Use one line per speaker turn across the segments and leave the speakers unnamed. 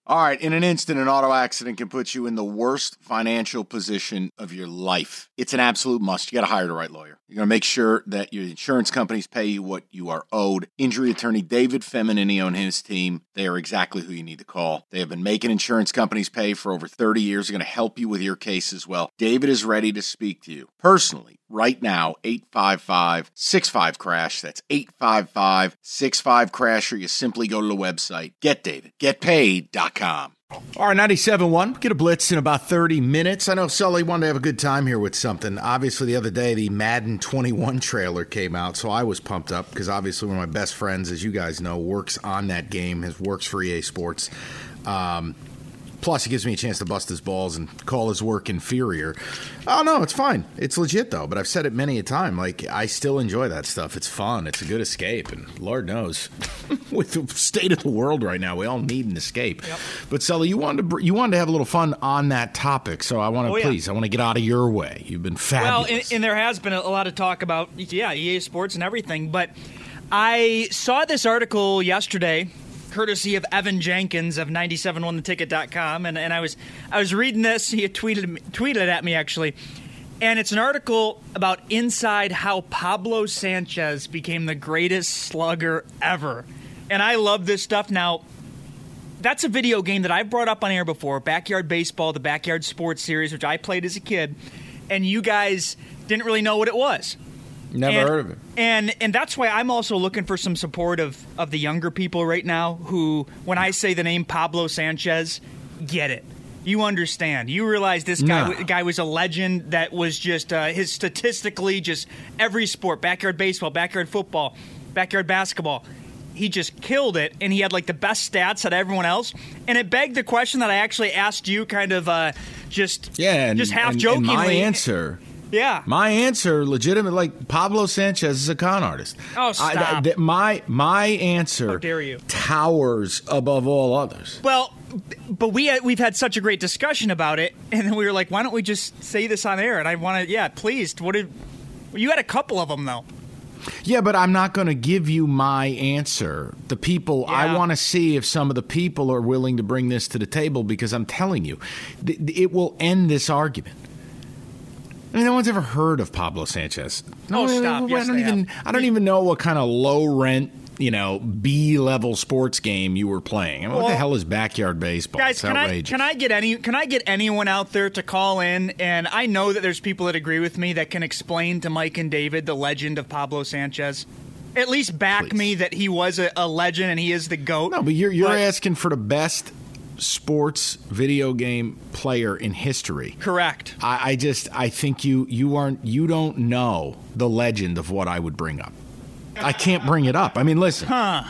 All right, in an instant, an auto accident can put you in the worst financial position of your life. It's an absolute must. You got to hire the right lawyer. You're going to make sure that your insurance companies pay you what you are owed. Injury attorney David Feminini and his team, they are exactly who you need to call. They have been making insurance companies pay for over 30 years. They're going to help you with your case as well. David is ready to speak to you personally. Right now, 855-65-CRASH. That's 855-65-CRASH, or you simply go to the website, getdavidgetpaid.com. All right, 97.1. Get a blitz in about 30 minutes. I know Sully wanted to have a good time here with something. Obviously, the other day, the Madden 21 trailer came out, so I was pumped up because obviously one of my best friends, as you guys know, works on that game, works for EA Sports. Plus, he gives me a chance to bust his balls and call his work inferior. Oh, no, it's fine. It's legit, though. But I've said it many a time. Like, I still enjoy that stuff. It's fun. It's a good escape. And Lord knows, with the state of the world right now, we all need an escape. Yep. But, Sully, you wanted to have a little fun on that topic. So I want to, I want to get out of your way. You've been fabulous.
Well, and there has been a lot of talk about, EA Sports and everything. But I saw this article yesterday, courtesy of Evan Jenkins of 971theticket.com, and I was reading this. He had tweeted at me, actually, and it's an article about inside how Pablo Sanchez became the greatest slugger ever. And I love this stuff. Now, that's a video game that I've brought up on air before, Backyard Baseball, the Backyard Sports Series, which I played as a kid, and you guys didn't really know what it was.
Never heard of it.
And that's why I'm also looking for some support of the younger people right now who, when I say the name Pablo Sanchez, get it. You understand. You realize this guy was a legend that was just his statistically just every sport, backyard baseball, backyard football, backyard basketball. He just killed it, and he had like the best stats out of everyone else. And it begged the question that I actually asked you kind of just half jokingly.
And my answer...
Yeah.
My answer, legitimate, like Pablo Sanchez is a con artist.
Oh, stop.
My answer
How dare you?
Towers above all others.
Well, but we've had such a great discussion about it, and then we were like, why don't we just say this on air? And I want to, please. You had a couple of them, though.
Yeah, but I'm not going to give you my answer. The people, I want to see if some of the people are willing to bring this to the table, because I'm telling you, it will end this argument. I mean, no one's ever heard of Pablo Sanchez.
No, stop. Yes,
I don't even know what kind of low-rent, B-level sports game you were playing. I mean, what the hell is backyard baseball?
Guys, can I get anyone out there to call in? And I know that there's people that agree with me that can explain to Mike and David the legend of Pablo Sanchez. At least back me that he was a legend and he is the GOAT.
No, but you're asking for the best sports video game player in history.
Correct.
I think you don't know the legend of what I would bring up. I can't bring it up. I mean, listen.
And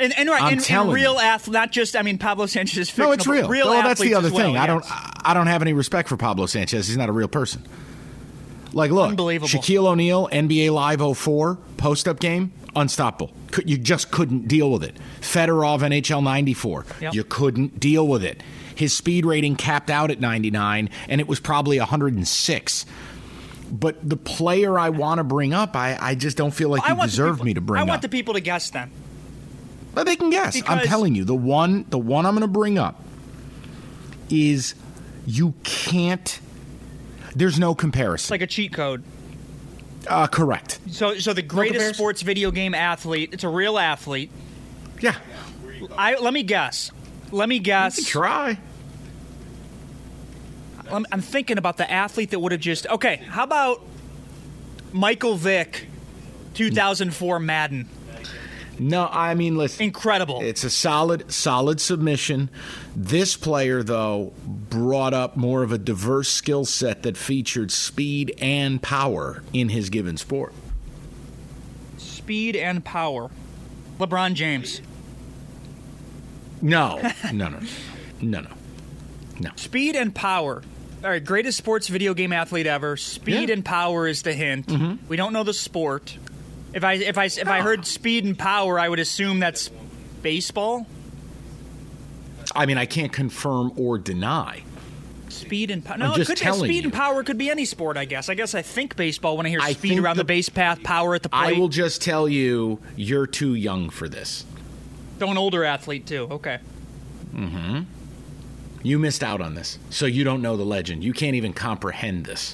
real athlete, not just. I mean, Pablo Sanchez is fictional.
No, it's real.
Real
that's the other thing.
Yes.
I don't have any respect for Pablo Sanchez. He's not a real person. Like, look,
unbelievable.
Shaquille O'Neal, NBA Live 04 post-up game, unstoppable. You just couldn't deal with it. Fedorov, NHL 94, You couldn't deal with it. His speed rating capped out at 99, and it was probably 106. But the player I want to bring up, I just don't feel like he deserved me to bring up.
I want the people to guess then.
But they can guess. I'm telling you, the one I'm going to bring up is you can't. There's no comparison.
It's like a cheat code.
Correct.
So the greatest sports video game athlete. It's a real athlete.
Yeah.
Let me guess.
You can try.
I'm thinking about the athlete that would have just. Okay, how about Michael Vick, 2004 Madden?
No, I mean, listen.
Incredible.
It's a solid submission. This player, though, brought up more of a diverse skill set that featured speed and power in his given sport.
Speed and power. LeBron James.
No.
Speed and power. All right, greatest sports video game athlete ever. Speed and power is the hint.
Mm-hmm.
We don't know the sport. If I heard speed and power, I would assume that's baseball.
I mean, I can't confirm or deny.
Speed and power. No, it could be speed and power. Could be any sport, I guess. I think baseball when I hear speed around the base path, power at the plate.
I will just tell you, you're too young for this.
So an older athlete too. Okay.
Mm-hmm. You missed out on this, so you don't know the legend. You can't even comprehend this.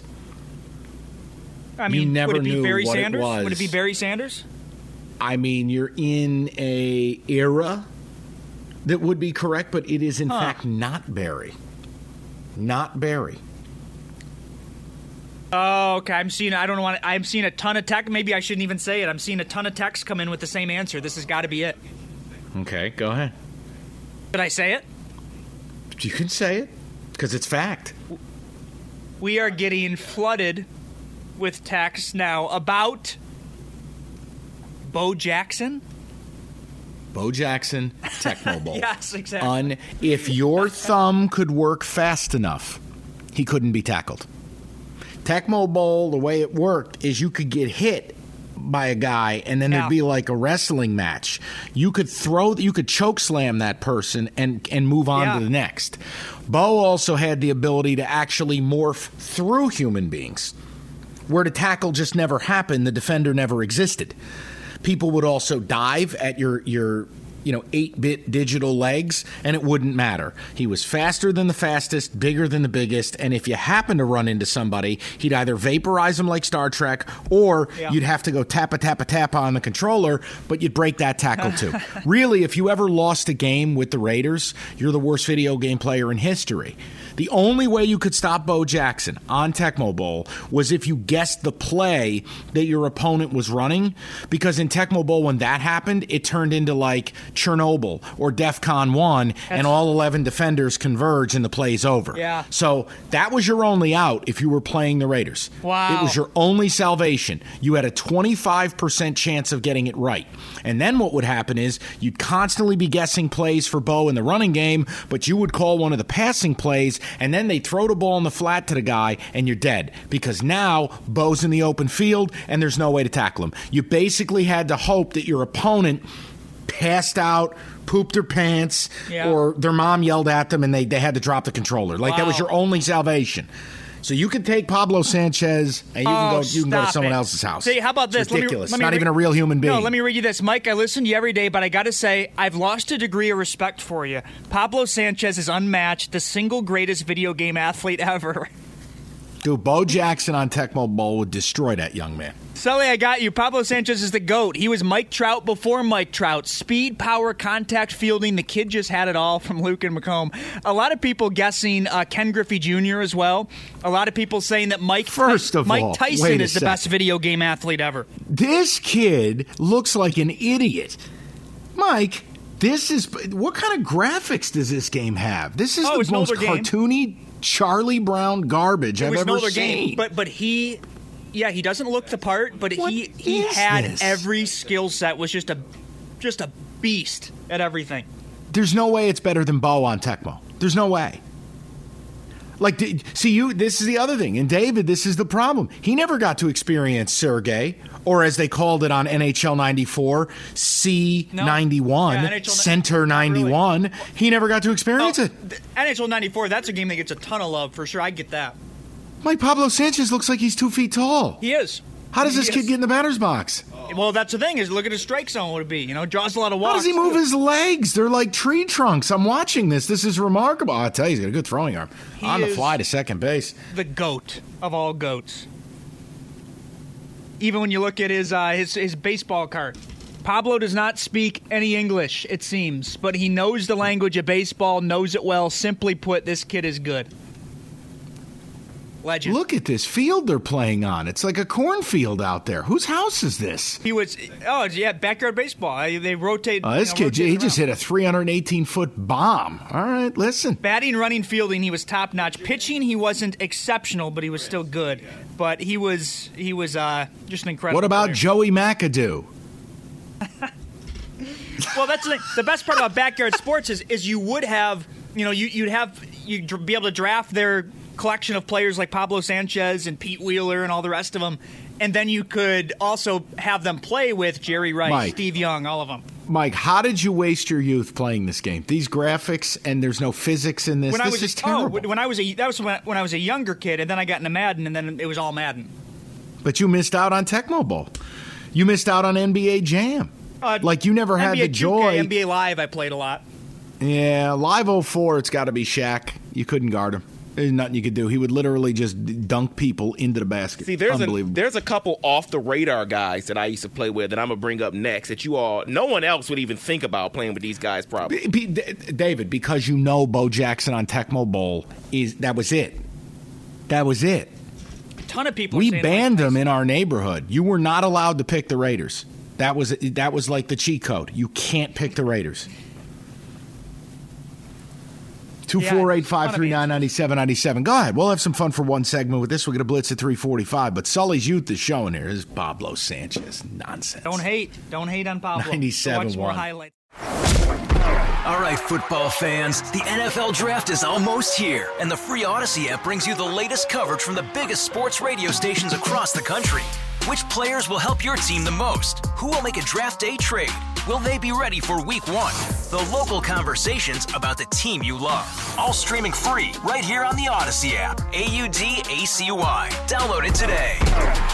I mean,
you never
would it be
knew
Barry
what
Sanders?
it was.
Would it be Barry Sanders?
I mean, you're in a era that would be correct, but it is in fact not Barry. Not Barry.
Oh, okay. I'm seeing a ton of text. Maybe I shouldn't even say it. I'm seeing a ton of texts come in with the same answer. This has got to be it.
Okay, go ahead.
Did I say it?
You can say it because it's fact.
We are getting flooded with texts now about Bo Jackson.
Bo Jackson, Tecmo Bowl.
Yes, exactly.
If your thumb could work fast enough, he couldn't be tackled. Tecmo Bowl, the way it worked is you could get hit by a guy and then there'd be like a wrestling match. You could choke slam that person and move on to the next. Bo also had the ability to actually morph through human beings. Where the tackle just never happened, the defender never existed. People would also dive at your 8-bit digital legs, and it wouldn't matter. He was faster than the fastest, bigger than the biggest, and if you happen to run into somebody, he'd either vaporize them like Star Trek, or you'd have to go tap on the controller, but you'd break that tackle too. Really, if you ever lost a game with the Raiders, you're the worst video game player in history. The only way you could stop Bo Jackson on Tecmo Bowl was if you guessed the play that your opponent was running, because in Tecmo Bowl, when that happened, it turned into like Chernobyl or DEFCON 1, and all 11 defenders converge and the play's over.
Yeah.
So that was your only out if you were playing the Raiders.
Wow.
It was your only salvation. You had a 25% chance of getting it right. And then what would happen is you'd constantly be guessing plays for Bo in the running game, but you would call one of the passing plays, and then they'd throw the ball in the flat to the guy, and you're dead. Because now Bo's in the open field, and there's no way to tackle him. You basically had to hope that your opponent passed out, pooped their pants, or their mom yelled at them, and they had to drop the controller. Like, that was your only salvation. So you can take Pablo Sanchez and you can go to someone else's house.
See, how about this?
It's ridiculous.
Let me
not even a real human being.
No, let me read you this. Mike, I listen to you every day, but I got to say, I've lost a degree of respect for you. Pablo Sanchez is unmatched, the single greatest video game athlete ever.
Dude, Bo Jackson on Tecmo Bowl would destroy that young man.
Sully, I got you. Pablo Sanchez is the GOAT. He was Mike Trout before Mike Trout. Speed, power, contact, fielding. The kid just had it all from Luke and McComb. A lot of people guessing Ken Griffey Jr. as well. A lot of people saying that Mike Tyson is the best video game athlete ever.
This kid looks like an idiot. Mike, what kind of graphics does this game have? This is the most cartoony Charlie Brown garbage I've ever seen.
But he doesn't look the part, but he had every skill set, was just a beast at everything.
There's no way it's better than Bo on Tecmo. There's no way. Like, this is the other thing. And David, this is the problem. He never got to experience Sergey, or as they called it on NHL 94, C91, Center 91. Really. He never got to experience it.
NHL 94, that's a game that gets a ton of love, for sure. I get that.
Mike, Pablo Sanchez looks like he's 2 feet tall.
He is.
How does this kid get in the batter's box?
Well, that's the thing, is look at his strike zone would be. Draws a lot of walks.
How does he move his legs? They're like tree trunks. I'm watching this. This is remarkable. I'll tell you, he's got a good throwing arm. On the fly to second base.
The GOAT of all GOATs. Even when you look at his baseball card. Pablo does not speak any English, it seems, but he knows the language of baseball, knows it well. Simply put, this kid is good. Legend.
Look at this field they're playing on. It's like a cornfield out there. Whose house is this?
Backyard baseball. They rotate.
This kid, he just hit a 318-foot bomb. All right, listen.
Batting, running, fielding, he was top-notch. Pitching, he wasn't exceptional, but he was still good. But he was just an incredible
What about
player.
Joey McAdoo?
Well, that's the best part about backyard sports is you would have, you'd be able to draft their collection of players like Pablo Sanchez and Pete Wheeler and all the rest of them, and then you could also have them play with Jerry Rice, Steve Young, all of them.
Mike, how did you waste your youth playing this game? These graphics, and there's no physics in this. This is terrible.
When I was a younger kid, and then I got into Madden, and then it was all Madden.
But you missed out on Tecmo Bowl. You missed out on NBA Jam. You never had the joy.
NBA Live, I played a lot.
Yeah, live 04, it's got to be Shaq. You couldn't guard him. There's nothing you could do. He would literally just dunk people into the basket.
See, there's a couple off-the-radar guys that I used to play with that I'm going to bring up next that no one else would even think about playing with these guys probably.
David, because you know Bo Jackson on Tecmo Bowl, that was it. That was it.
A ton of people.
We banned them in our neighborhood. You were not allowed to pick the Raiders. That was like the cheat code. You can't pick the Raiders. 248-539-9797. Go ahead. We'll have some fun for one segment with this. We'll get a blitz at 3:45. But Sully's youth is showing here. This is Pablo Sanchez. Nonsense.
Don't hate on Pablo.
97-1.
Watch more highlights.
All right, football fans, the NFL Draft is almost here, and the free Odyssey app brings you the latest coverage from the biggest sports radio stations across the country. Which players will help your team the most? Who will make a draft day trade? Will they be ready for Week 1? The local conversations about the team you love. All streaming free right here on the Odyssey app. AUDACY. Download it today.